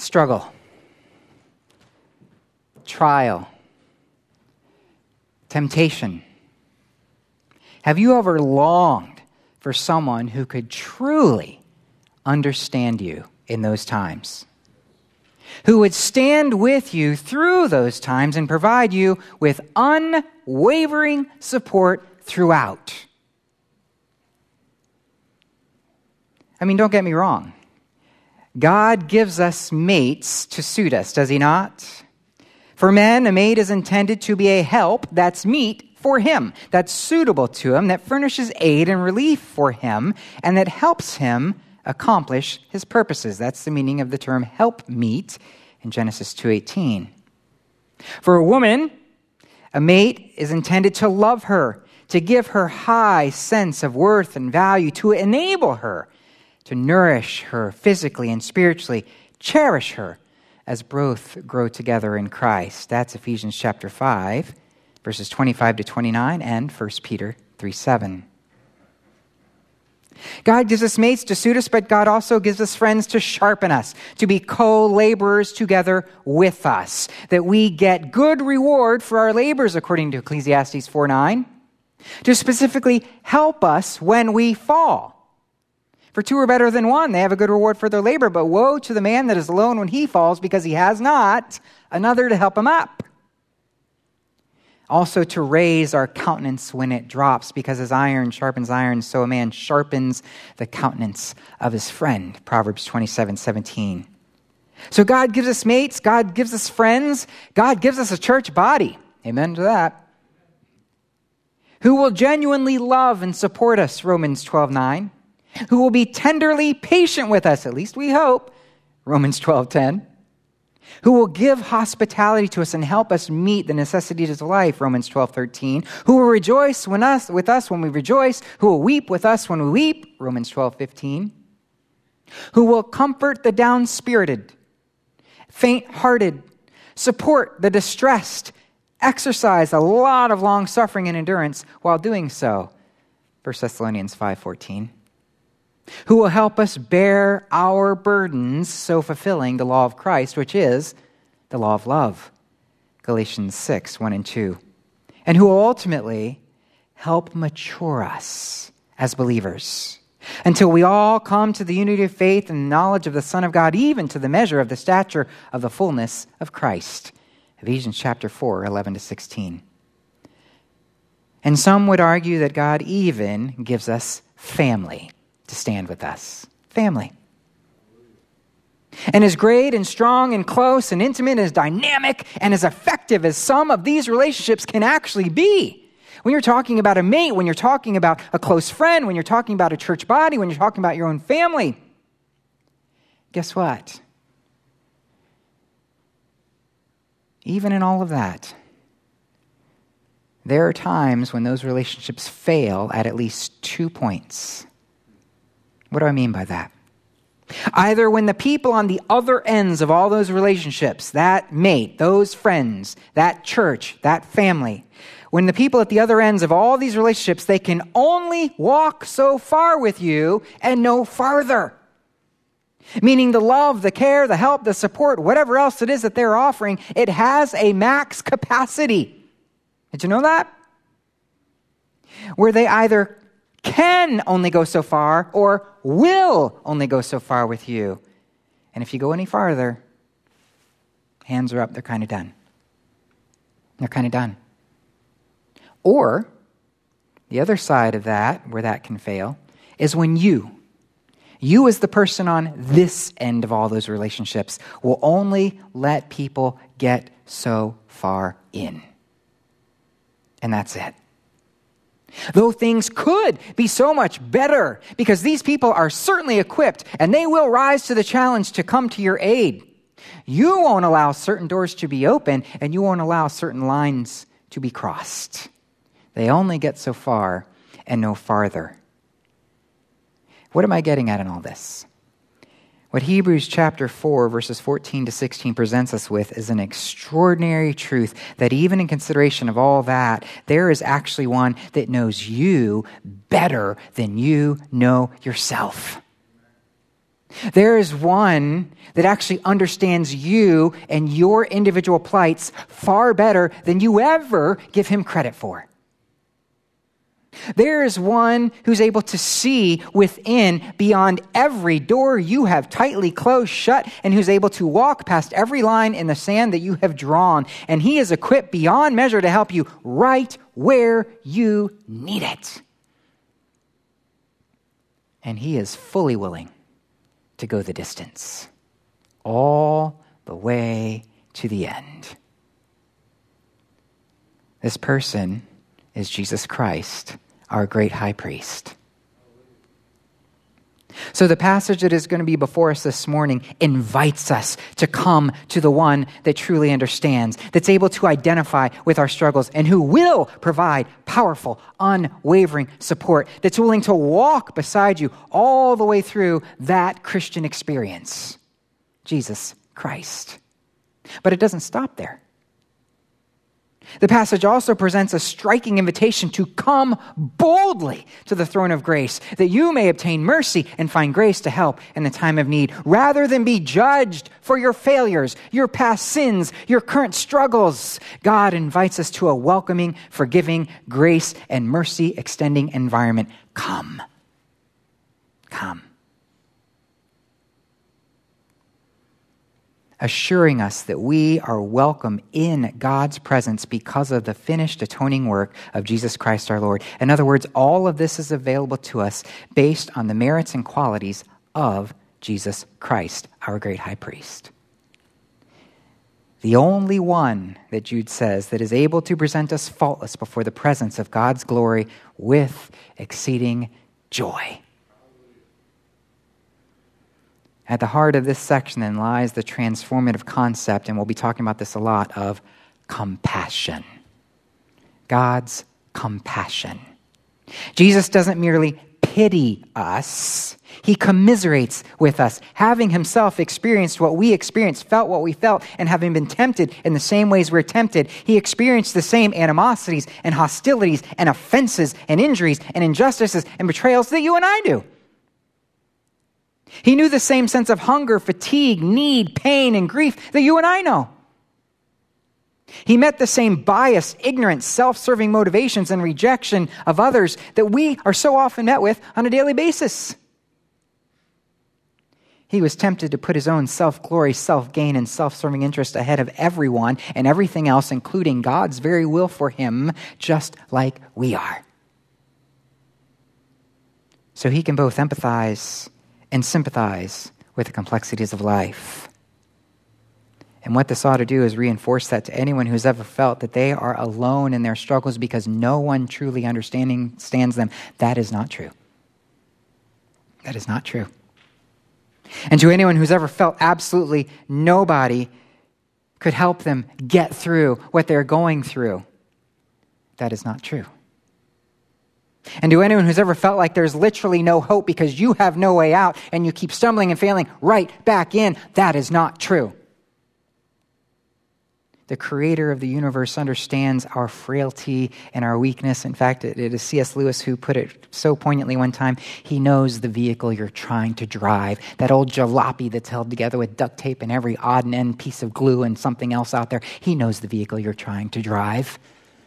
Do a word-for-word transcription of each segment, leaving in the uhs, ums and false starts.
struggle, trial, temptation. Have you ever longed for someone who could truly understand you in those times? Who would stand with you through those times and provide you with unwavering support throughout? I mean, don't get me wrong. God gives us mates to suit us, does he not? For men, a mate is intended to be a help that's meet for him, that's suitable to him, that furnishes aid and relief for him, and that helps him accomplish his purposes. That's the meaning of the term help meet in Genesis two eighteen. For a woman, a mate is intended to love her, to give her high sense of worth and value, to enable her, to nourish her physically and spiritually, cherish her as both grow together in Christ. That's Ephesians chapter five, verses twenty-five to twenty-nine, and First Peter three seven. God gives us mates to suit us, but God also gives us friends to sharpen us, to be co-laborers together with us, that we get good reward for our labors, according to Ecclesiastes four nine, to specifically help us when we fall. For two are better than one. They have a good reward for their labor, but woe to the man that is alone when he falls, because he has not another to help him up. Also to raise our countenance when it drops, because as iron sharpens iron, so a man sharpens the countenance of his friend. Proverbs twenty-seven seventeen. So God gives us mates, God gives us friends, God gives us a church body. Amen to that. Who will genuinely love and support us, Romans twelve nine. Who will be tenderly patient with us, at least we hope, Romans twelve ten. Who will give hospitality to us and help us meet the necessities of life, Romans twelve thirteen. Who will rejoice when us, with us when we rejoice. Who will weep with us when we weep, Romans twelve fifteen. Who will comfort the down-spirited, faint-hearted, support the distressed, exercise a lot of long-suffering and endurance while doing so, First Thessalonians five fourteen. Who will help us bear our burdens, so fulfilling the law of Christ, which is the law of love, Galatians six one and two. And who will ultimately help mature us as believers until we all come to the unity of faith and knowledge of the Son of God, even to the measure of the stature of the fullness of Christ, Ephesians chapter four eleven to sixteen. And some would argue that God even gives us family to stand with us. Family. And as great and strong and close and intimate, as dynamic and as effective as some of these relationships can actually be. When you're talking about a mate, when you're talking about a close friend, when you're talking about a church body, when you're talking about your own family, guess what? Even in all of that, there are times when those relationships fail at at least two points. What do I mean by that? Either when the people on the other ends of all those relationships, that mate, those friends, that church, that family, when the people at the other ends of all these relationships, they can only walk so far with you and no farther. Meaning the love, the care, the help, the support, whatever else it is that they're offering, it has a max capacity. Did you know that? Where they either can only go so far or will only go so far with you. And if you go any farther, hands are up, they're kind of done. They're kind of done. Or, the other side of that, where that can fail, is when you, you as the person on this end of all those relationships, will only let people get so far in. And that's it. Though things could be so much better, because these people are certainly equipped and they will rise to the challenge to come to your aid. You won't allow certain doors to be open and you won't allow certain lines to be crossed. They only get so far and no farther. What am I getting at in all this? What Hebrews chapter four, verses fourteen to sixteen presents us with is an extraordinary truth that even in consideration of all that, there is actually one that knows you better than you know yourself. There is one that actually understands you and your individual plights far better than you ever give him credit for. There is one who's able to see within beyond every door you have tightly closed shut, and who's able to walk past every line in the sand that you have drawn. And he is equipped beyond measure to help you right where you need it. And he is fully willing to go the distance, all the way to the end. This person is Jesus Christ, our great high priest. So the passage that is going to be before us this morning invites us to come to the one that truly understands, that's able to identify with our struggles, and who will provide powerful, unwavering support, that's willing to walk beside you all the way through that Christian experience. Jesus Christ. But it doesn't stop there. The passage also presents a striking invitation to come boldly to the throne of grace, that you may obtain mercy and find grace to help in the time of need, rather than be judged for your failures, your past sins, your current struggles. God invites us to a welcoming, forgiving, grace and mercy extending environment. Come. Come. Assuring us that we are welcome in God's presence because of the finished atoning work of Jesus Christ our Lord. In other words, all of this is available to us based on the merits and qualities of Jesus Christ, our great high priest. The only one that Jude says that is able to present us faultless before the presence of God's glory with exceeding joy. At the heart of this section then lies the transformative concept, and we'll be talking about this a lot, of compassion. God's compassion. Jesus doesn't merely pity us, he commiserates with us, having himself experienced what we experienced, felt what we felt, and having been tempted in the same ways we're tempted. He experienced the same animosities and hostilities and offenses and injuries and injustices and betrayals that you and I do. He knew the same sense of hunger, fatigue, need, pain, and grief that you and I know. He met the same bias, ignorance, self-serving motivations and rejection of others that we are so often met with on a daily basis. He was tempted to put his own self-glory, self-gain, and self-serving interest ahead of everyone and everything else, including God's very will for him, just like we are. So he can both empathize and sympathize with the complexities of life. And what this ought to do is reinforce that to anyone who's ever felt that they are alone in their struggles because no one truly understanding stands them. That is not true. That is not true. And to anyone who's ever felt absolutely nobody could help them get through what they're going through, that is not true. And to anyone who's ever felt like there's literally no hope because you have no way out and you keep stumbling and failing right back in, that is not true. The creator of the universe understands our frailty and our weakness. In fact, it, it is C S Lewis who put it so poignantly one time. He knows the vehicle you're trying to drive, that old jalopy that's held together with duct tape and every odd and end piece of glue and something else out there. He knows the vehicle you're trying to drive.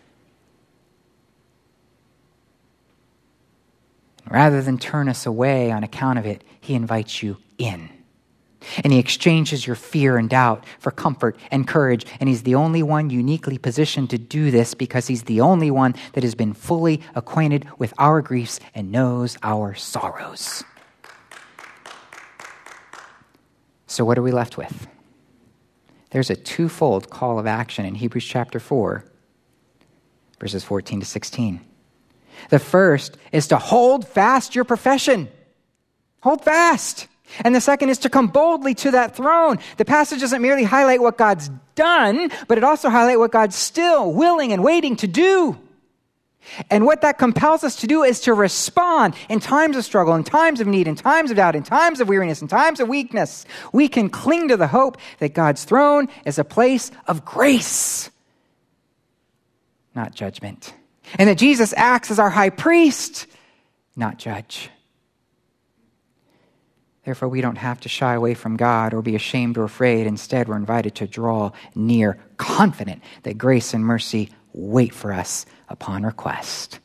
Rather than turn us away on account of it, he invites you in. And he exchanges your fear and doubt for comfort and courage. And he's the only one uniquely positioned to do this because he's the only one that has been fully acquainted with our griefs and knows our sorrows. So what are we left with? There's a twofold call of action in Hebrews chapter four, verses fourteen to sixteen. The first is to hold fast your profession. Hold fast. And the second is to come boldly to that throne. The passage doesn't merely highlight what God's done, but it also highlights what God's still willing and waiting to do. And what that compels us to do is to respond in times of struggle, in times of need, in times of doubt, in times of weariness, in times of weakness. We can cling to the hope that God's throne is a place of grace, not judgment. And that Jesus acts as our high priest, not judge. Therefore, we don't have to shy away from God or be ashamed or afraid. Instead, we're invited to draw near, confident that grace and mercy wait for us upon request.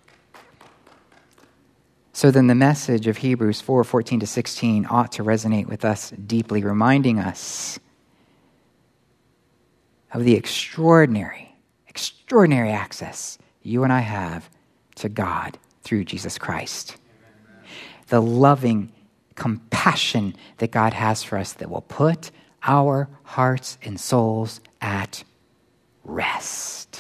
So then the message of Hebrews four, fourteen to sixteen ought to resonate with us deeply, reminding us of the extraordinary, extraordinary access you and I have to God through Jesus Christ. Amen. The loving compassion that God has for us that will put our hearts and souls at rest.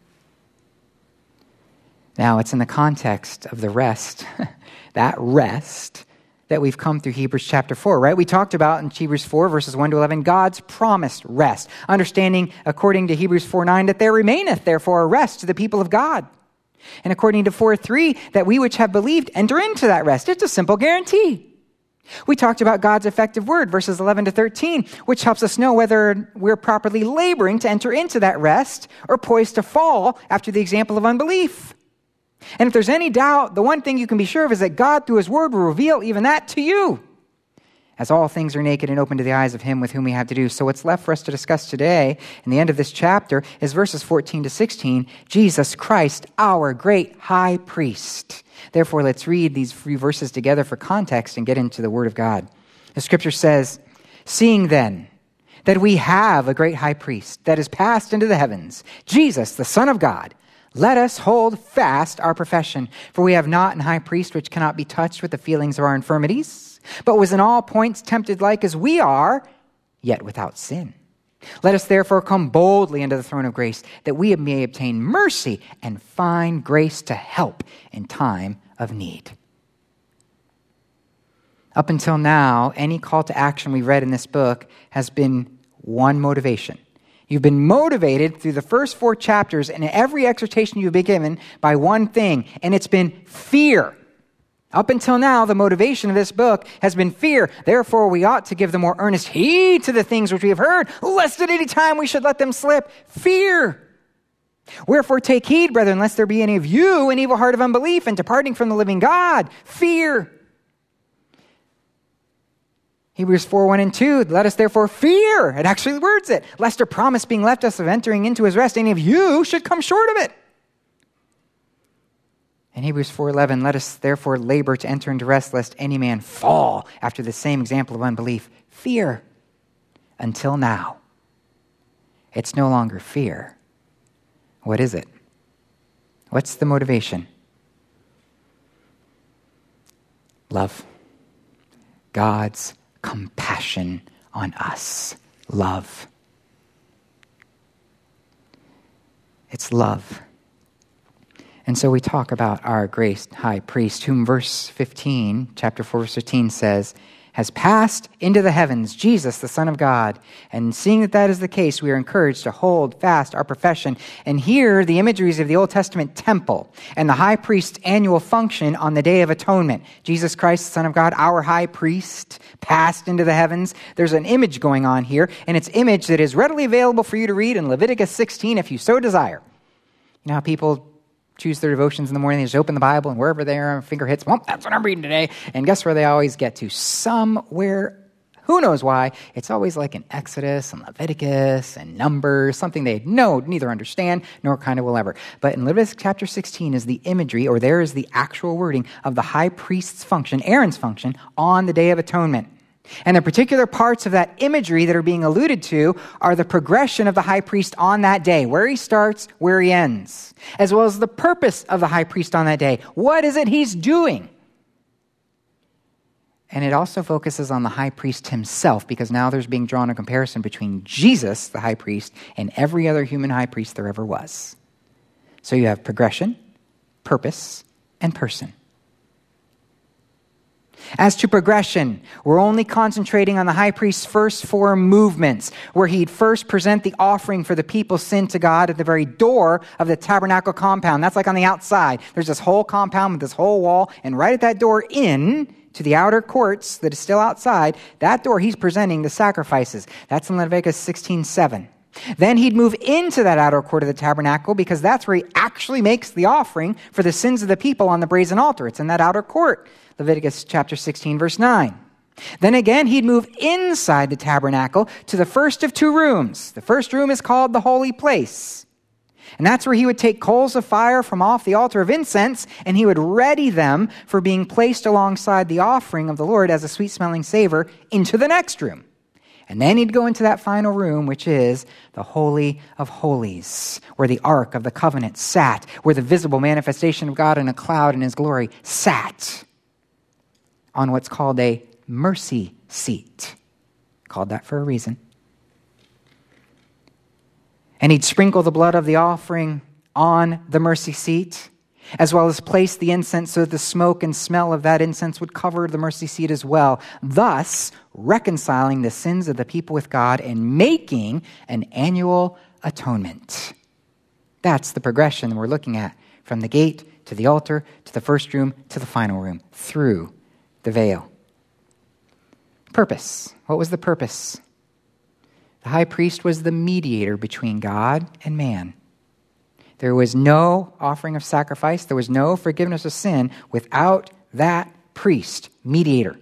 Now, it's in the context of the rest, that rest, that we've come through Hebrews chapter four, right? We talked about in Hebrews four, verses one to eleven, God's promised rest, understanding according to Hebrews four nine that there remaineth therefore a rest to the people of God. And according to four three, that we which have believed enter into that rest. It's a simple guarantee. We talked about God's effective word, verses eleven to thirteen, which helps us know whether we're properly laboring to enter into that rest or poised to fall after the example of unbelief. And if there's any doubt, the one thing you can be sure of is that God, through his word, will reveal even that to you. As all things are naked and open to the eyes of him with whom we have to do. So what's left for us to discuss today, in the end of this chapter, is verses fourteen to sixteen, Jesus Christ, our great high priest. Therefore, let's read these three verses together for context and get into the word of God. The scripture says, seeing then that we have a great high priest that is passed into the heavens, Jesus, the Son of God, let us hold fast our profession, for we have not an high priest which cannot be touched with the feelings of our infirmities, but was in all points tempted like as we are, yet without sin. Let us therefore come boldly unto the throne of grace, that we may obtain mercy and find grace to help in time of need. Up until now, any call to action we read in this book has been one motivation. You've been motivated through the first four chapters and every exhortation you've been given by one thing, and it's been fear. Up until now, the motivation of this book has been fear. Therefore, we ought to give the more earnest heed to the things which we have heard, lest at any time we should let them slip. Fear. Wherefore take heed, brethren, lest there be any of you an evil heart of unbelief and departing from the living God. Fear. Hebrews four, one and two, let us therefore fear. It actually words it. Lest a promise being left us of entering into his rest, any of you should come short of it. In Hebrews four eleven, let us therefore labor to enter into rest, lest any man fall after the same example of unbelief. Fear. Until now, it's no longer fear. What is it? What's the motivation? Love. God's compassion on us. Love. It's love. And so we talk about our great high priest, whom verse fifteen, chapter four, verse fifteen says, has passed into the heavens, Jesus, the Son of God. And seeing that that is the case, we are encouraged to hold fast our profession. And here, the imageries of the Old Testament temple and the high priest's annual function on the Day of Atonement. Jesus Christ, the Son of God, our high priest, passed into the heavens. There's an image going on here, and it's image that is readily available for you to read in Leviticus sixteen if you so desire. You know how people choose their devotions in the morning, they just open the Bible, and wherever their finger hits, well, that's what I'm reading today. And guess where they always get to? Somewhere, who knows why, it's always like in Exodus and Leviticus and Numbers, something they know neither understand nor kind of will ever. But in Leviticus chapter sixteen is the imagery, or there is the actual wording of the high priest's function, Aaron's function, on the Day of Atonement. And the particular parts of that imagery that are being alluded to are the progression of the high priest on that day, where he starts, where he ends, as well as the purpose of the high priest on that day. What is it he's doing? And it also focuses on the high priest himself, because now there's being drawn a comparison between Jesus, the high priest, and every other human high priest there ever was. So you have progression, purpose, and person. As to progression, we're only concentrating on the high priest's first four movements, where he'd first present the offering for the people's sin to God at the very door of the tabernacle compound. That's like on the outside. There's this whole compound with this whole wall, and right at that door in to the outer courts that is still outside, that door he's presenting the sacrifices. That's in Leviticus sixteen seven. Then he'd move into that outer court of the tabernacle, because that's where he actually makes the offering for the sins of the people on the brazen altar. It's in that outer court. Leviticus chapter sixteen, verse nine. Then again, he'd move inside the tabernacle to the first of two rooms. The first room is called the holy place. And that's where he would take coals of fire from off the altar of incense, and he would ready them for being placed alongside the offering of the Lord as a sweet-smelling savor into the next room. And then he'd go into that final room, which is the Holy of Holies, where the Ark of the Covenant sat, where the visible manifestation of God in a cloud in his glory sat, on what's called a mercy seat. Called that for a reason. And he'd sprinkle the blood of the offering on the mercy seat, as well as place the incense so that the smoke and smell of that incense would cover the mercy seat as well, thus reconciling the sins of the people with God and making an annual atonement. That's the progression we're looking at, from the gate to the altar to the first room to the final room, through the veil. Purpose. What was the purpose? The high priest was the mediator between God and man. There was no offering of sacrifice. There was no forgiveness of sin without that priest, mediator.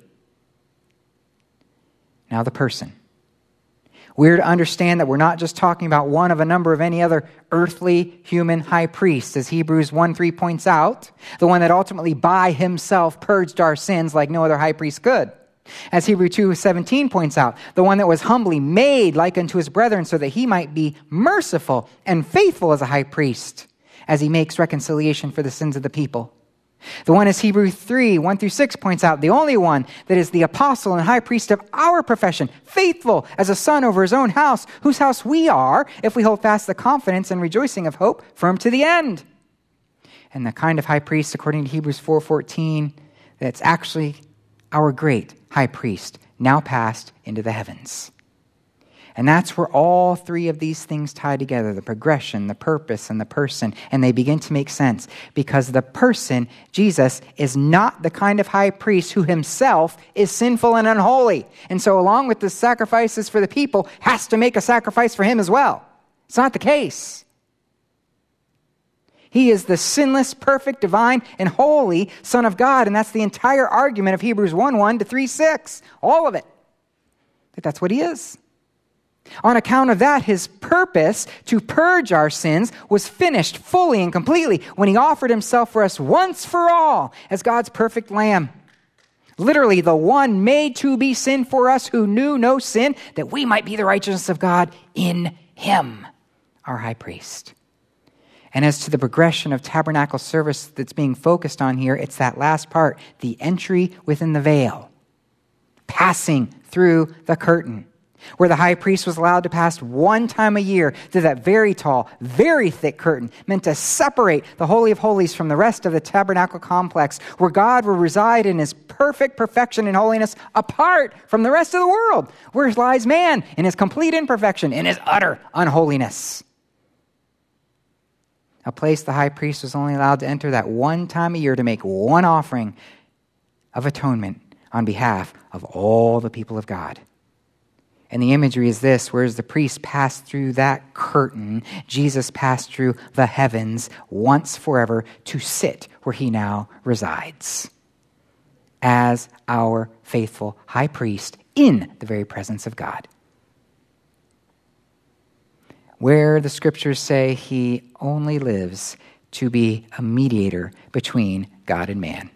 Now the person. We're to understand that we're not just talking about one of a number of any other earthly human high priests, as Hebrews one three points out, the one that ultimately by himself purged our sins like no other high priest could. As Hebrews two seventeen points out, the one that was humbly made like unto his brethren so that he might be merciful and faithful as a high priest as he makes reconciliation for the sins of the people. The one as Hebrews three, one through six points out, the only one that is the apostle and high priest of our profession, faithful as a son over his own house, whose house we are, if we hold fast the confidence and rejoicing of hope firm to the end. And the kind of high priest, according to Hebrews four fourteen, that's actually our great high priest, now passed into the heavens. And that's where all three of these things tie together, the progression, the purpose, and the person, and they begin to make sense because the person, Jesus, is not the kind of high priest who himself is sinful and unholy. And so along with the sacrifices for the people, has to make a sacrifice for him as well. It's not the case. He is the sinless, perfect, divine, and holy Son of God, and that's the entire argument of Hebrews one one to three six. All of it. But that's what he is. On account of that, his purpose to purge our sins was finished fully and completely when he offered himself for us once for all as God's perfect lamb. Literally, the one made to be sin for us who knew no sin, that we might be the righteousness of God in him, our high priest. And as to the progression of tabernacle service that's being focused on here, it's that last part, the entry within the veil, passing through the curtain, where the high priest was allowed to pass one time a year through that very tall, very thick curtain, meant to separate the Holy of Holies from the rest of the tabernacle complex, where God will reside in his perfect perfection and holiness apart from the rest of the world, where lies man in his complete imperfection, in his utter unholiness. A place the high priest was only allowed to enter that one time a year to make one offering of atonement on behalf of all the people of God. And the imagery is this: whereas the priest passed through that curtain, Jesus passed through the heavens once forever to sit where he now resides as our faithful high priest in the very presence of God, where the scriptures say he only lives to be a mediator between God and man.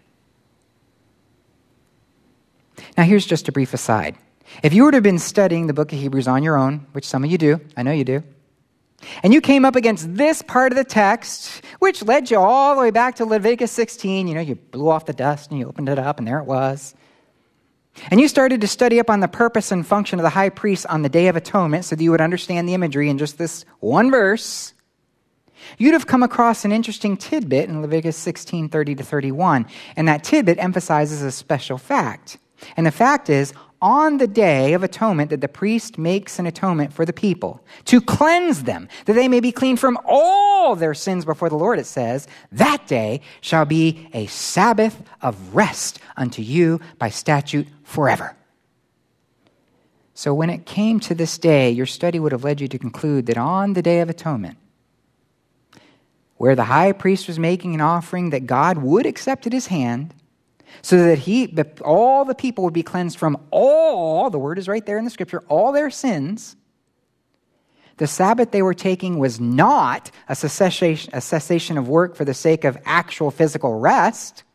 Now here's just a brief aside. If you were to have been studying the book of Hebrews on your own, which some of you do, I know you do, and you came up against this part of the text, which led you all the way back to Leviticus sixteen, you know, you blew off the dust and you opened it up and there it was. And you started to study up on the purpose and function of the high priest on the Day of Atonement so that you would understand the imagery in just this one verse, you'd have come across an interesting tidbit in Leviticus sixteen, thirty to thirty-one. And that tidbit emphasizes a special fact. And the fact is, on the Day of Atonement, that the priest makes an atonement for the people to cleanse them, that they may be clean from all their sins before the Lord, it says, that day shall be a Sabbath of rest unto you by statute forever. So when it came to this day, your study would have led you to conclude that on the Day of Atonement, where the high priest was making an offering that God would accept at his hand, so that he, that all the people would be cleansed from all, the word is right there in the scripture, all their sins. The Sabbath they were taking was not a cessation, a cessation of work for the sake of actual physical rest.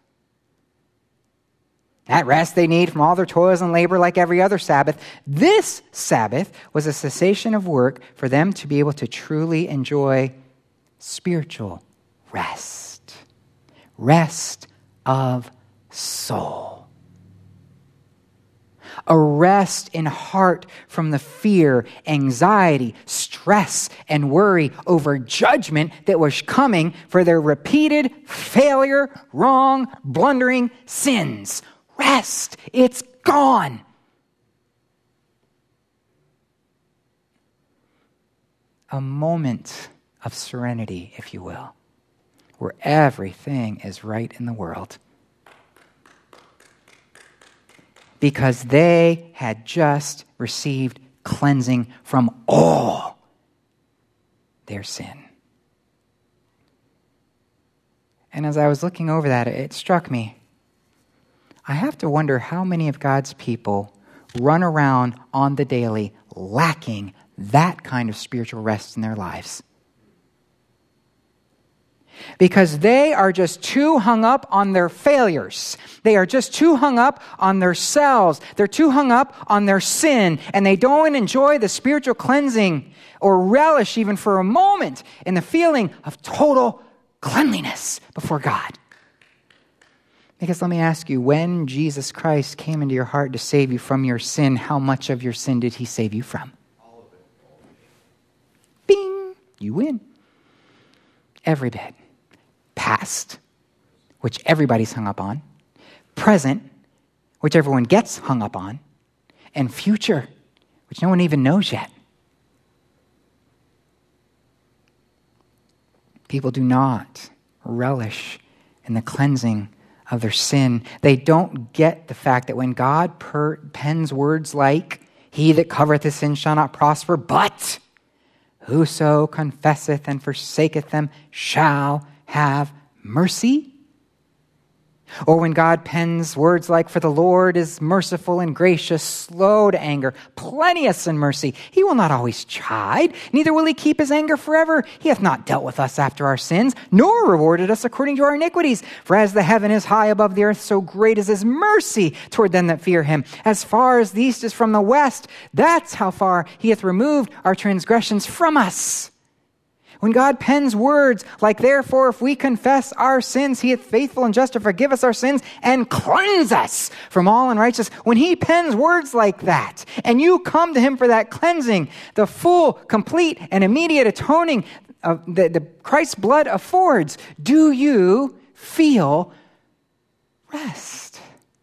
That rest they need from all their toils and labor like every other Sabbath. This Sabbath was a cessation of work for them to be able to truly enjoy spiritual rest. Rest of soul. A rest in heart from the fear, anxiety, stress, and worry over judgment that was coming for their repeated failure, wrong, blundering sins. Rest. It's gone. A moment of serenity, if you will, where everything is right in the world. Because they had just received cleansing from all their sin. And as I was looking over that, it struck me. I have to wonder how many of God's people run around on the daily lacking that kind of spiritual rest in their lives. Because they are just too hung up on their failures. They are just too hung up on their selves. They're too hung up on their sin. And they don't enjoy the spiritual cleansing or relish even for a moment in the feeling of total cleanliness before God. Because let me ask you, when Jesus Christ came into your heart to save you from your sin, how much of your sin did he save you from? All of it. Bing! You win. Every bit. Past, which everybody's hung up on. Present, which everyone gets hung up on. And future, which no one even knows yet. People do not relish in the cleansing of their sin. They don't get the fact that when God per- pens words like, "He that covereth his sin shall not prosper, but whoso confesseth and forsaketh them shall have mercy." Or when God pens words like, "For the Lord is merciful and gracious, slow to anger, plenteous in mercy. He will not always chide, neither will he keep his anger forever. He hath not dealt with us after our sins, nor rewarded us according to our iniquities. For as the heaven is high above the earth, so great is his mercy toward them that fear him. As far as the east is from the west, that's how far he hath removed our transgressions from us." When God pens words like, "Therefore, if we confess our sins, he is faithful and just to forgive us our sins and cleanse us from all unrighteousness." When he pens words like that, and you come to him for that cleansing, the full, complete, and immediate atoning of the, the Christ's blood affords, do you feel rest?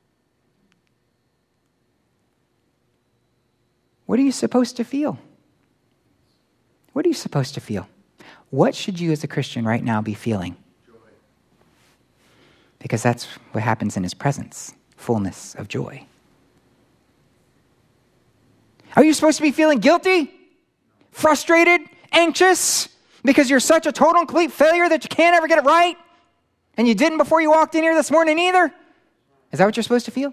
What are you supposed to feel? What are you supposed to feel? What should you as a Christian right now be feeling? Joy. Because that's what happens in his presence, fullness of joy. Are you supposed to be feeling guilty, frustrated, anxious, because you're such a total and complete failure that you can't ever get it right? And you didn't before you walked in here this morning either? Is that what you're supposed to feel?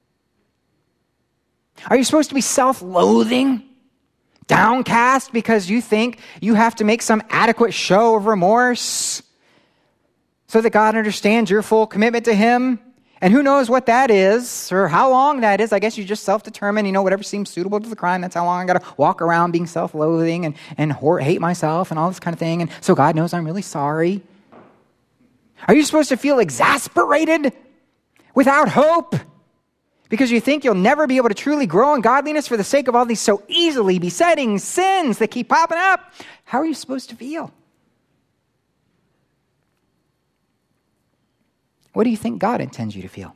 Are you supposed to be self-loathing? Downcast because you think you have to make some adequate show of remorse so that God understands your full commitment to him? And who knows what that is or how long that is. I guess you just self-determine, you know, whatever seems suitable to the crime. That's how long I got to walk around being self-loathing and, and hate myself and all this kind of thing. And so God knows I'm really sorry. Are you supposed to feel exasperated without hope? Because you think you'll never be able to truly grow in godliness for the sake of all these so easily besetting sins that keep popping up? How are you supposed to feel? What do you think God intends you to feel?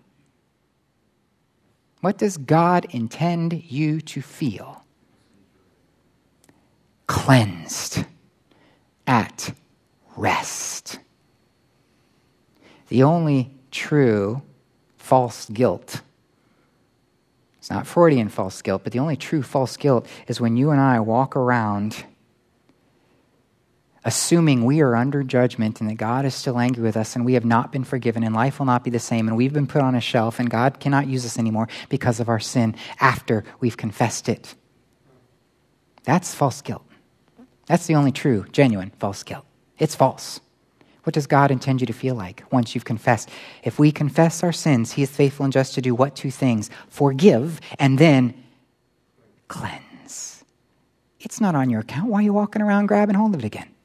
What does God intend you to feel? Cleansed, at rest. The only true false guilt, it's not Freudian false guilt, but the only true false guilt is when you and I walk around assuming we are under judgment and that God is still angry with us and we have not been forgiven and life will not be the same and we've been put on a shelf and God cannot use us anymore because of our sin after we've confessed it. That's false guilt. That's the only true, genuine false guilt. It's false. What does God intend you to feel like once you've confessed? If we confess our sins, he is faithful and just to do what two things? Forgive and then cleanse. It's not on your account. Why are you walking around grabbing hold of it again?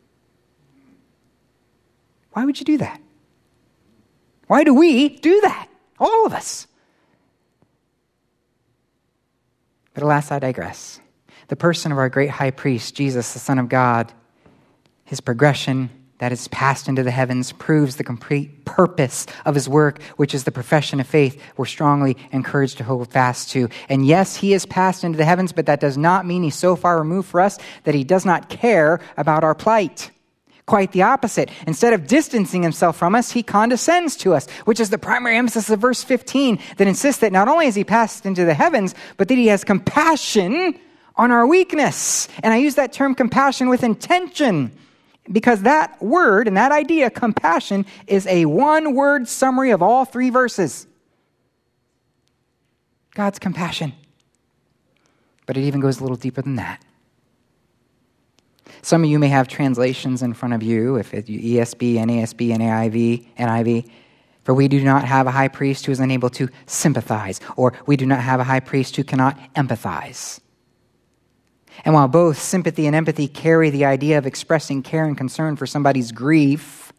Why would you do that? Why do we do that? All of us. But alas, I digress. The person of our great high priest, Jesus, the Son of God, his progression that is passed into the heavens proves the complete purpose of his work, which is the profession of faith we're strongly encouraged to hold fast to. And yes, he is passed into the heavens, but that does not mean he's so far removed for us that he does not care about our plight. Quite the opposite. Instead of distancing himself from us, he condescends to us, which is the primary emphasis of verse fifteen that insists that not only has he passed into the heavens, but that he has compassion on our weakness. And I use that term compassion with intention because that word and that idea, compassion, is a one-word summary of all three verses. God's compassion. But it even goes a little deeper than that. Some of you may have translations in front of you, if it's E S V, N A S B, N A I V, N I V. For we do not have a high priest who is unable to sympathize, or we do not have a high priest who cannot empathize. And while both sympathy and empathy carry the idea of expressing care and concern for somebody's grief,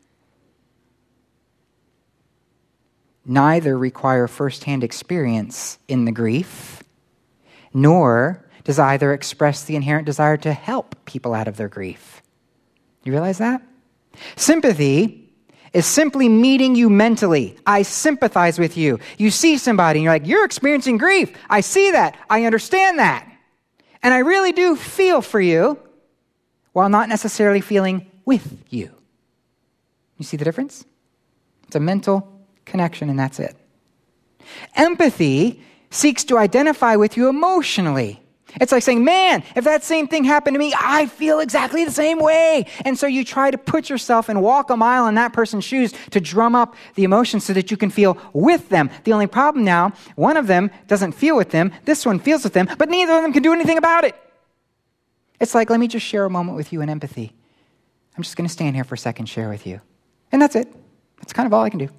neither require firsthand experience in the grief, nor does either express the inherent desire to help people out of their grief. You realize that? Sympathy is simply meeting you mentally. I sympathize with you. You see somebody and you're like, you're experiencing grief. I see that. I understand that. And I really do feel for you while not necessarily feeling with you. You see the difference? It's a mental connection and that's it. Empathy seeks to identify with you emotionally. It's like saying, man, if that same thing happened to me, I feel exactly the same way. And so you try to put yourself and walk a mile in that person's shoes to drum up the emotions so that you can feel with them. The only problem now, one of them doesn't feel with them, this one feels with them, but neither of them can do anything about it. It's like, let me just share a moment with you in empathy. I'm just going to stand here for a second and share with you. And that's it. That's kind of all I can do.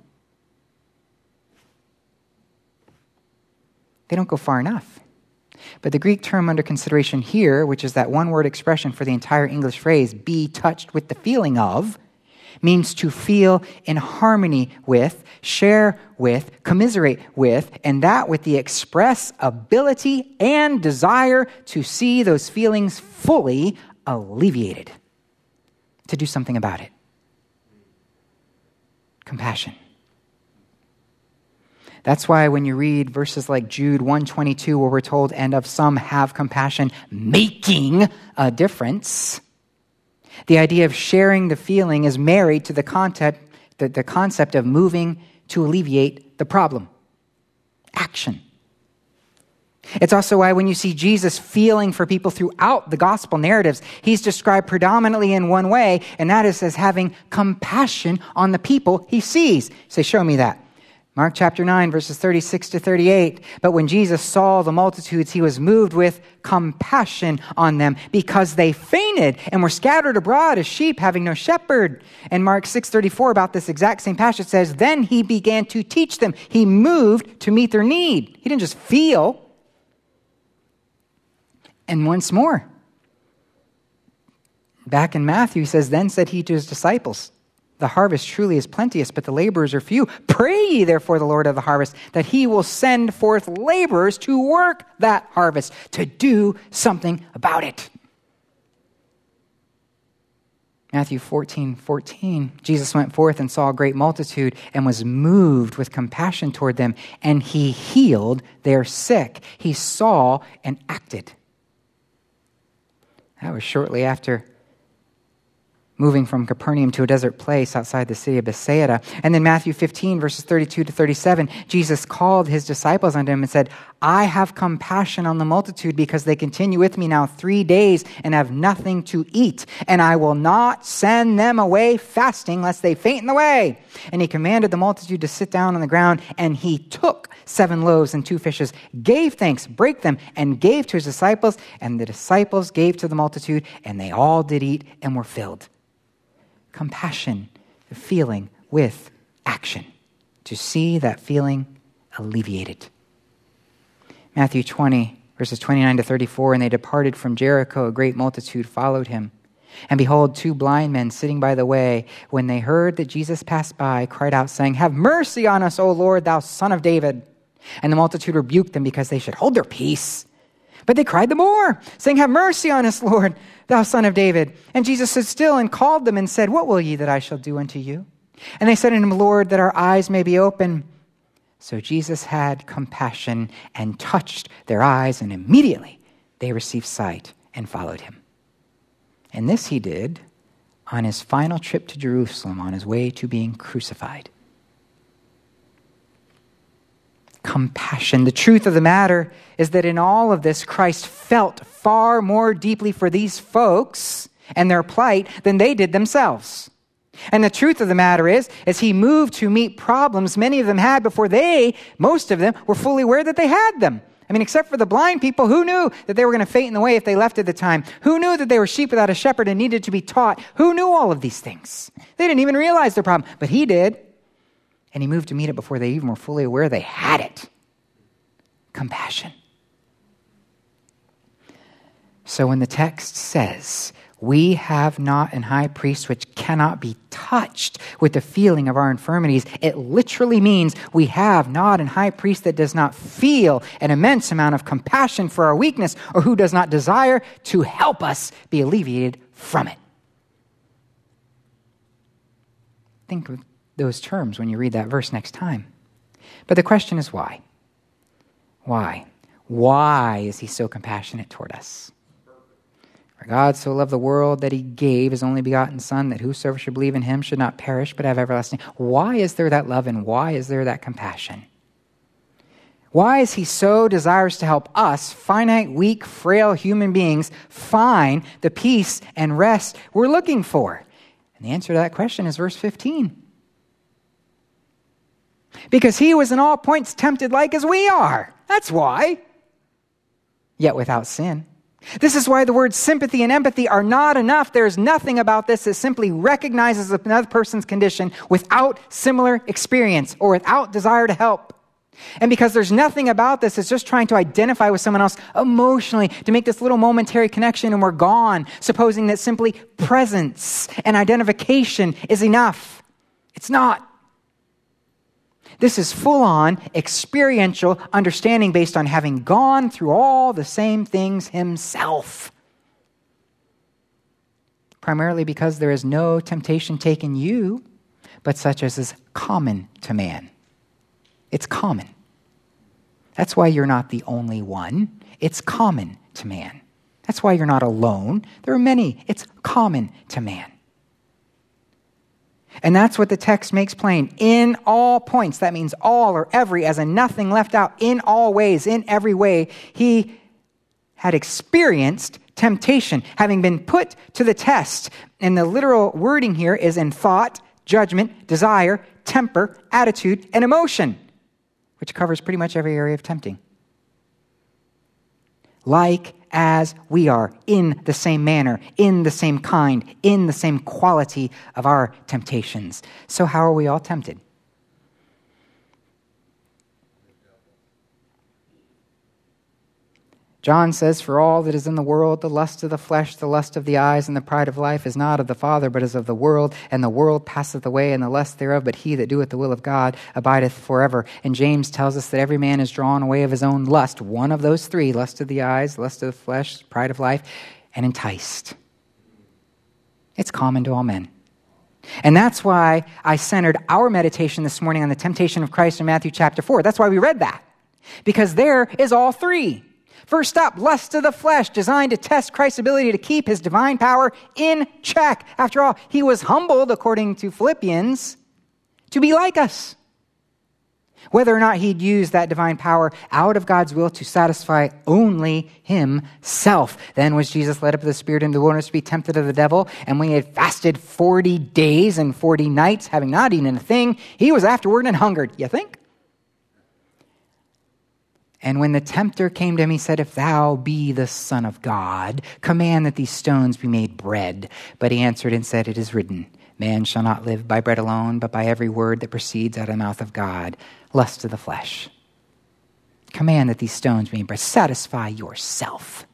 They don't go far enough. But the Greek term under consideration here, which is that one-word expression for the entire English phrase, be touched with the feeling of, means to feel in harmony with, share with, commiserate with, and that with the express ability and desire to see those feelings fully alleviated, to do something about it. Compassion. That's why when you read verses like Jude one twenty-two, where we're told, and of some have compassion, making a difference, the idea of sharing the feeling is married to the concept, the, the concept of moving to alleviate the problem. Action. It's also why when you see Jesus feeling for people throughout the gospel narratives, he's described predominantly in one way, and that is as having compassion on the people he sees. Say, show me that. Mark chapter nine, verses thirty-six to thirty-eight. But when Jesus saw the multitudes, he was moved with compassion on them because they fainted and were scattered abroad as sheep having no shepherd. And Mark six thirty-four, about this exact same passage, says, then he began to teach them. He moved to meet their need. He didn't just feel. And once more, back in Matthew, he says, then said he to his disciples, the harvest truly is plenteous, but the laborers are few. Pray ye therefore the Lord of the harvest, that he will send forth laborers to work that harvest, to do something about it. Matthew fourteen fourteen, Jesus went forth and saw a great multitude and was moved with compassion toward them, and he healed their sick. He saw and acted. That was shortly after moving from Capernaum to a desert place outside the city of Bethsaida. And then Matthew fifteen, verses thirty-two to thirty-seven, Jesus called his disciples unto him and said, I have compassion on the multitude because they continue with me now three days and have nothing to eat. And I will not send them away fasting lest they faint in the way. And he commanded the multitude to sit down on the ground, and he took seven loaves and two fishes, gave thanks, brake them, and gave to his disciples. And the disciples gave to the multitude, and they all did eat and were filled. Compassion, the feeling with action, to see that feeling alleviated. Matthew twenty, verses twenty-nine to thirty-four, and they departed from Jericho. A great multitude followed him. And behold, two blind men sitting by the way, when they heard that Jesus passed by, cried out, saying, Have mercy on us, O Lord, thou Son of David. And the multitude rebuked them because they should hold their peace. But they cried the more, saying, Have mercy on us, Lord, thou Son of David. And Jesus stood still and called them and said, What will ye that I shall do unto you? And they said unto him, Lord, that our eyes may be open. So Jesus had compassion and touched their eyes, and immediately they received sight and followed him. And this he did on his final trip to Jerusalem, on his way to being crucified. Compassion. The truth of the matter is that in all of this, Christ felt far more deeply for these folks and their plight than they did themselves. And the truth of the matter is, as he moved to meet problems many of them had before they, most of them, were fully aware that they had them. I mean, except for the blind people, who knew that they were going to faint in the way if they left at the time? Who knew that they were sheep without a shepherd and needed to be taught? Who knew all of these things? They didn't even realize their problem, but he did. And he moved to meet it before they even were fully aware they had it. Compassion. So when the text says, we have not an high priest which cannot be touched with the feeling of our infirmities, it literally means we have not an high priest that does not feel an immense amount of compassion for our weakness, or who does not desire to help us be alleviated from it. Think of those terms when you read that verse next time. But the question is why? Why? Why is he so compassionate toward us? For God so loved the world that he gave his only begotten Son, that whosoever should believe in him should not perish but have everlasting. Why is there that love, and why is there that compassion? Why is he so desirous to help us, finite, weak, frail human beings, find the peace and rest we're looking for? And the answer to that question is verse fifteen. Because he was in all points tempted like as we are. That's why. Yet without sin. This is why the words sympathy and empathy are not enough. There's nothing about this that simply recognizes another person's condition without similar experience or without desire to help. And because there's nothing about this that's just trying to identify with someone else emotionally to make this little momentary connection and we're gone, supposing that simply presence and identification is enough. It's not. This is full-on experiential understanding based on having gone through all the same things himself. Primarily because there is no temptation taken you, but such as is common to man. It's common. That's why you're not the only one. It's common to man. That's why you're not alone. There are many. It's common to man. And that's what the text makes plain. In all points, that means all or every, as in nothing left out, in all ways, in every way, he had experienced temptation, having been put to the test. And the literal wording here is in thought, judgment, desire, temper, attitude, and emotion, which covers pretty much every area of tempting. Like as we are, in the same manner, in the same kind, in the same quality of our temptations. So how are we all tempted? John says, for all that is in the world, the lust of the flesh, the lust of the eyes, and the pride of life is not of the Father, but is of the world. And the world passeth away, and the lust thereof, but he that doeth the will of God abideth forever. And James tells us that every man is drawn away of his own lust, one of those three, lust of the eyes, lust of the flesh, pride of life, and enticed. It's common to all men. And that's why I centered our meditation this morning on the temptation of Christ in Matthew chapter four. That's why we read that. Because there is all three. First up, lust of the flesh, designed to test Christ's ability to keep his divine power in check. After all, he was humbled, according to Philippians, to be like us. Whether or not he'd use that divine power out of God's will to satisfy only himself. Then was Jesus led up of the Spirit into the wilderness to be tempted of the devil. And when he had fasted forty days and forty nights, having not eaten a thing, he was afterward and hungered. You think? And when the tempter came to him, he said, if thou be the Son of God, command that these stones be made bread. But he answered and said, it is written, man shall not live by bread alone, but by every word that proceeds out of the mouth of God. Lust of the flesh. Command that these stones be made bread. Satisfy yourself.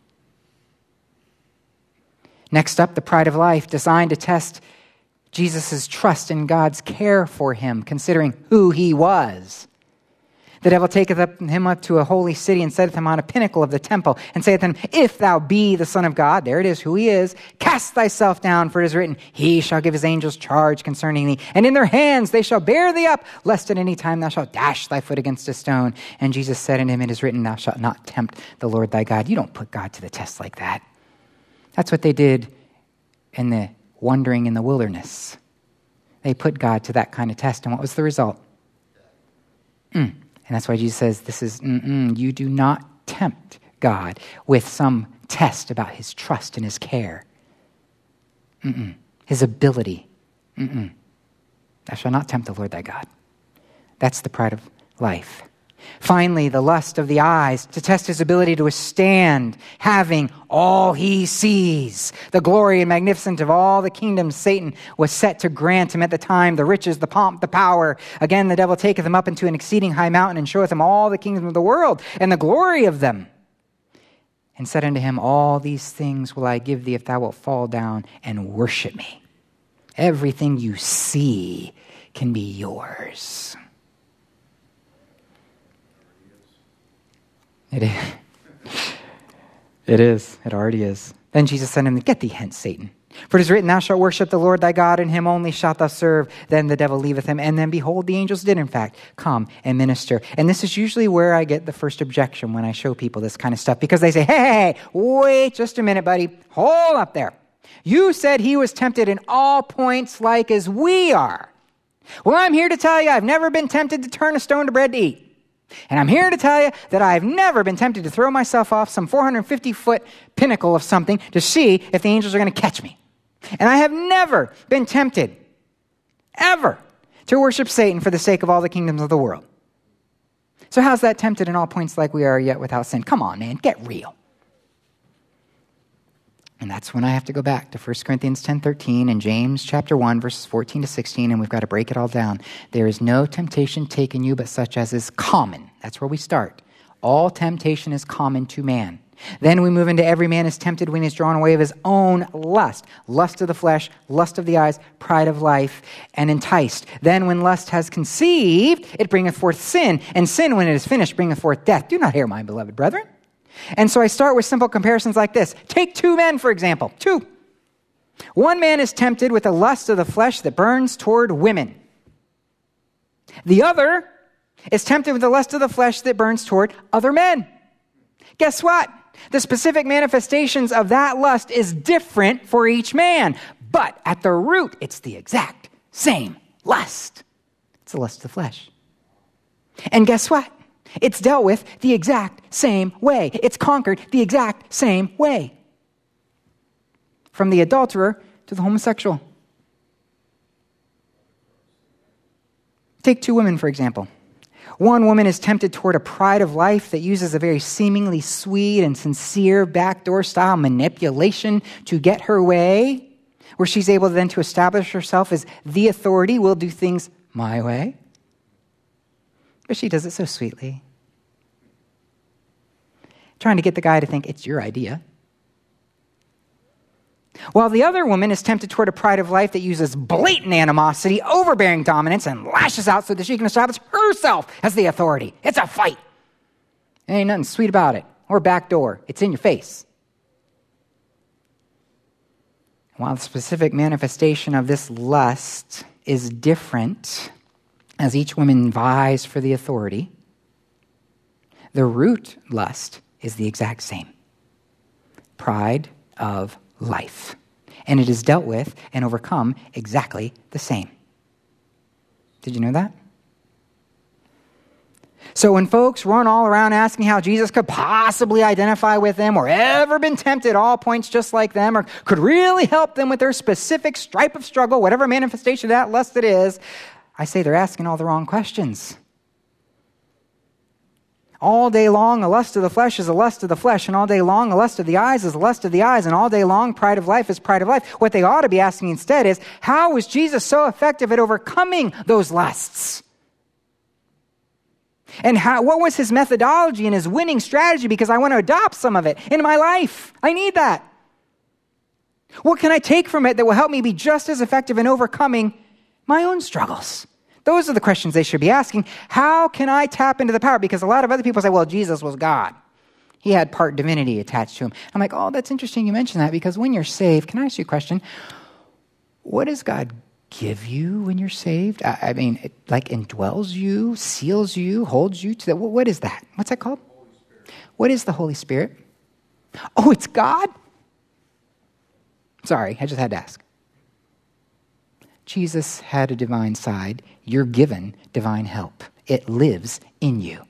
Next up, the pride of life, designed to test Jesus' trust in God's care for him, considering who he was. The devil taketh up him up to a holy city and setteth him on a pinnacle of the temple and saith unto him, if thou be the Son of God, there it is, who he is, cast thyself down, for it is written, he shall give his angels charge concerning thee, and in their hands they shall bear thee up, lest at any time thou shalt dash thy foot against a stone. And Jesus said unto him, it is written, thou shalt not tempt the Lord thy God. You don't put God to the test like that. That's what they did in the wandering in the wilderness. They put God to that kind of test, and what was the result? Mm. And that's why Jesus says, this is, mm-mm, you do not tempt God with some test about his trust and his care. Mm-mm. His ability. Mm-mm. Thou shalt not tempt the Lord thy God. That's the pride of life. Finally, the lust of the eyes, to test his ability to withstand having all he sees. The glory and magnificence of all the kingdoms Satan was set to grant him at the time, the riches, the pomp, the power. Again, the devil taketh him up into an exceeding high mountain and showeth him all the kingdoms of the world and the glory of them. And said unto him, all these things will I give thee if thou wilt fall down and worship me. Everything you see can be yours. It is. It is. It already is. Then Jesus said to him, get thee hence, Satan. For it is written, thou shalt worship the Lord thy God, and him only shalt thou serve. Then the devil leaveth him. And then behold, the angels did in fact come and minister. And this is usually where I get the first objection when I show people this kind of stuff. Because they say, hey, hey, hey, wait just a minute, buddy. Hold up there. You said he was tempted in all points like as we are. Well, I'm here to tell you I've never been tempted to turn a stone to bread to eat. And I'm here to tell you that I've never been tempted to throw myself off some four hundred fifty foot pinnacle of something to see if the angels are going to catch me. And I have never been tempted, ever, to worship Satan for the sake of all the kingdoms of the world. So how's that tempted in all points like we are, yet without sin? Come on, man, get real. And that's when I have to go back to First Corinthians ten thirteen and James chapter one, verses fourteen to sixteen, and we've got to break it all down. There is no temptation taken you but such as is common. That's where we start. All temptation is common to man. Then we move into every man is tempted when he is drawn away of his own lust. Lust of the flesh, lust of the eyes, pride of life, and enticed. Then when lust has conceived, it bringeth forth sin. And sin, when it is finished, bringeth forth death. Do not hear, my beloved brethren. And so I start with simple comparisons like this. Take two men, for example. Two. One man is tempted with the lust of the flesh that burns toward women. The other is tempted with the lust of the flesh that burns toward other men. Guess what? The specific manifestations of that lust is different for each man. But at the root, it's the exact same lust. It's the lust of the flesh. And guess what? It's dealt with the exact same way. It's conquered the exact same way. From the adulterer to the homosexual. Take two women, for example. One woman is tempted toward a pride of life that uses a very seemingly sweet and sincere backdoor style manipulation to get her way, where she's able then to establish herself as the authority, will do things my way. But she does it so sweetly. Trying to get the guy to think it's your idea. While the other woman is tempted toward a pride of life that uses blatant animosity, overbearing dominance, and lashes out so that she can establish herself as the authority. It's a fight. There ain't nothing sweet about it. Or backdoor. It's in your face. While the specific manifestation of this lust is different, as each woman vies for the authority, the root lust is the exact same. Pride of life. And it is dealt with and overcome exactly the same. Did you know that? So when folks run all around asking how Jesus could possibly identify with them or ever been tempted at all points just like them or could really help them with their specific stripe of struggle, whatever manifestation of that lust it is, I say they're asking all the wrong questions. All day long, the lust of the flesh is the lust of the flesh, and all day long, the lust of the eyes is the lust of the eyes, and all day long, pride of life is pride of life. What they ought to be asking instead is, how was Jesus so effective at overcoming those lusts? And how, what was his methodology and his winning strategy? Because I want to adopt some of it into my life. I need that. What can I take from it that will help me be just as effective in overcoming my own struggles? Those are the questions they should be asking. How can I tap into the power? Because a lot of other people say, well, Jesus was God. He had part divinity attached to him. I'm like, oh, that's interesting you mention that, because when you're saved, can I ask you a question? What does God give you when you're saved? I, I mean, it like indwells you, seals you, holds you to that. What, what is that? What's that called? What is the Holy Spirit? Oh, it's God? Sorry, I just had to ask. Jesus had a divine side. You're given divine help. It lives in you.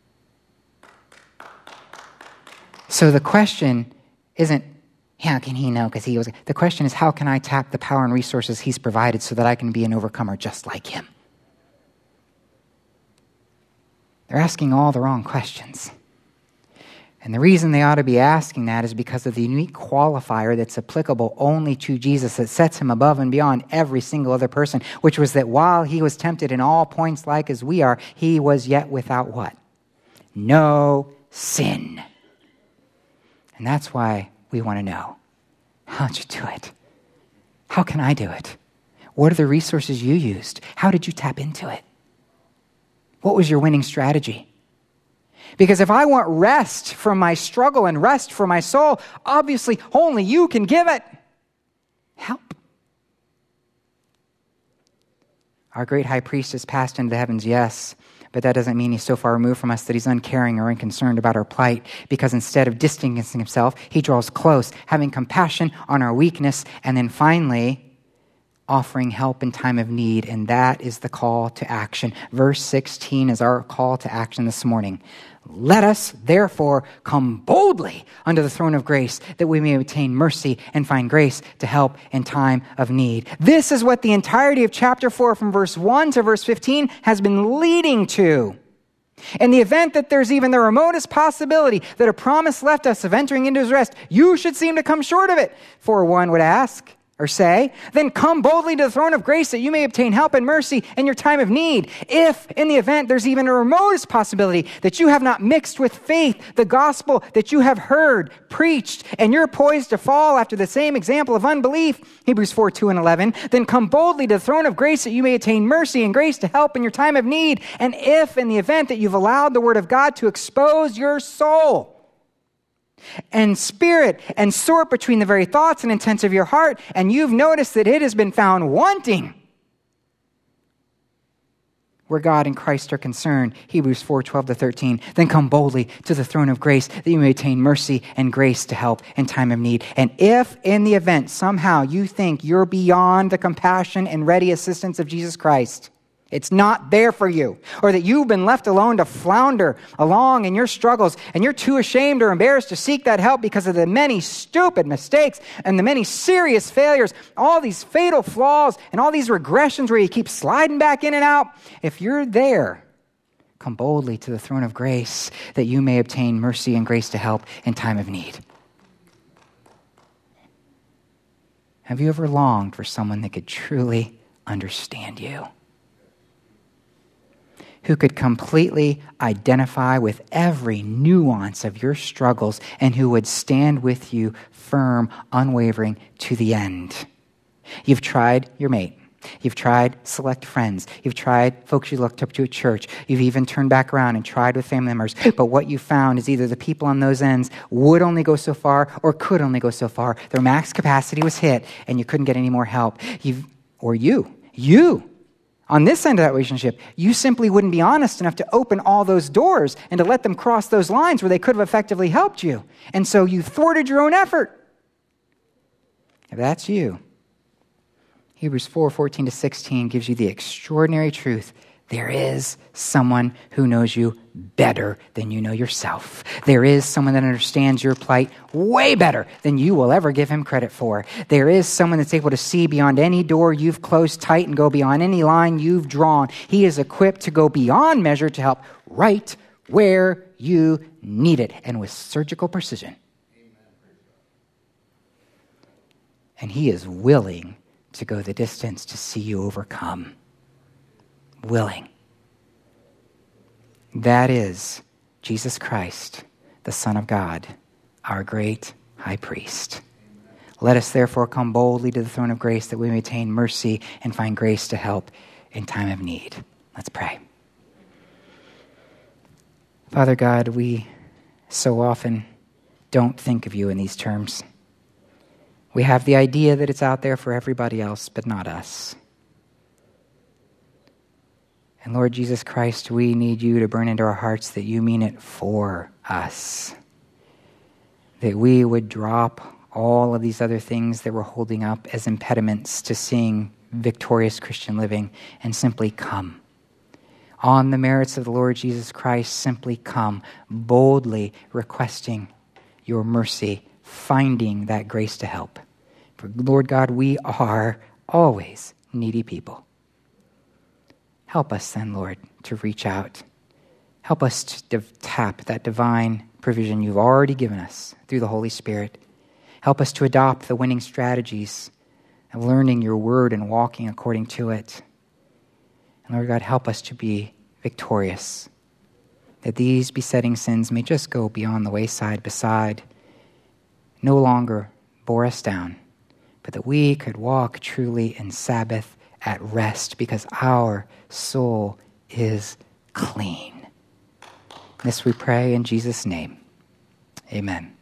So the question isn't, how can he know because he was... The question is, how can I tap the power and resources he's provided so that I can be an overcomer just like him? They're asking all the wrong questions. And the reason they ought to be asking that is because of the unique qualifier that's applicable only to Jesus that sets him above and beyond every single other person, which was that while he was tempted in all points like as we are, he was yet without what? No sin. And that's why we want to know, how'd you do it? How can I do it? What are the resources you used? How did you tap into it? What was your winning strategy? Because if I want rest from my struggle and rest for my soul, obviously only you can give it. Help. Our great high priest has passed into the heavens, yes, but that doesn't mean he's so far removed from us that he's uncaring or unconcerned about our plight, because instead of distancing himself, he draws close, having compassion on our weakness, and then finally offering help in time of need, and that is the call to action. Verse sixteen is our call to action this morning. Let us, therefore, come boldly under the throne of grace, that we may obtain mercy and find grace to help in time of need. This is what the entirety of chapter four, from verse one to verse fifteen, has been leading to. In the event that there's even the remotest possibility that a promise left us of entering into his rest, you should seem to come short of it. For one would ask, or say, then come boldly to the throne of grace that you may obtain help and mercy in your time of need. If, in the event, there's even a remotest possibility that you have not mixed with faith the gospel that you have heard, preached, and you're poised to fall after the same example of unbelief, Hebrews four, two and eleven, then come boldly to the throne of grace that you may attain mercy and grace to help in your time of need. And if, in the event that you've allowed the word of God to expose your soul and spirit and sort between the very thoughts and intents of your heart, and you've noticed that it has been found wanting where God and Christ are concerned, Hebrews four, twelve to thirteen, then come boldly to the throne of grace that you may attain mercy and grace to help in time of need. And if in the event somehow you think you're beyond the compassion and ready assistance of Jesus Christ, it's not there for you, or that you've been left alone to flounder along in your struggles, and you're too ashamed or embarrassed to seek that help because of the many stupid mistakes and the many serious failures, all these fatal flaws and all these regressions where you keep sliding back in and out. If you're there, come boldly to the throne of grace that you may obtain mercy and grace to help in time of need. Have you ever longed for someone that could truly understand you? Who could completely identify with every nuance of your struggles, and who would stand with you firm, unwavering to the end. You've tried your mate. You've tried select friends. You've tried folks you looked up to at church. You've even turned back around and tried with family members. But what you found is either the people on those ends would only go so far or could only go so far. Their max capacity was hit and you couldn't get any more help. You've, or you, you on this end of that relationship, you simply wouldn't be honest enough to open all those doors and to let them cross those lines where they could have effectively helped you. And so you thwarted your own effort. If that's you, Hebrews four, fourteen to sixteen gives you the extraordinary truth. There is someone who knows you better than you know yourself. There is someone that understands your plight way better than you will ever give him credit for. There is someone that's able to see beyond any door you've closed tight and go beyond any line you've drawn. He is equipped to go beyond measure to help right where you need it, and with surgical precision. And he is willing to go the distance to see you overcome. Willing. That is Jesus Christ, the Son of God, our great high priest. Let us therefore come boldly to the throne of grace that we may attain mercy and find grace to help in time of need. Let's pray. Father God, we so often don't think of you in these terms. We have the idea that it's out there for everybody else, but not us. And Lord Jesus Christ, we need you to burn into our hearts that you mean it for us. That we would drop all of these other things that we're holding up as impediments to seeing victorious Christian living and simply come. On the merits of the Lord Jesus Christ, simply come, boldly requesting your mercy, finding that grace to help. For Lord God, we are always needy people. Help us then, Lord, to reach out. Help us to div- tap that divine provision you've already given us through the Holy Spirit. Help us to adopt the winning strategies of learning your word and walking according to it. And Lord God, help us to be victorious, that these besetting sins may just go beyond the wayside beside, no longer bore us down, but that we could walk truly in Sabbath at rest because our soul is clean. This we pray in Jesus' name. Amen.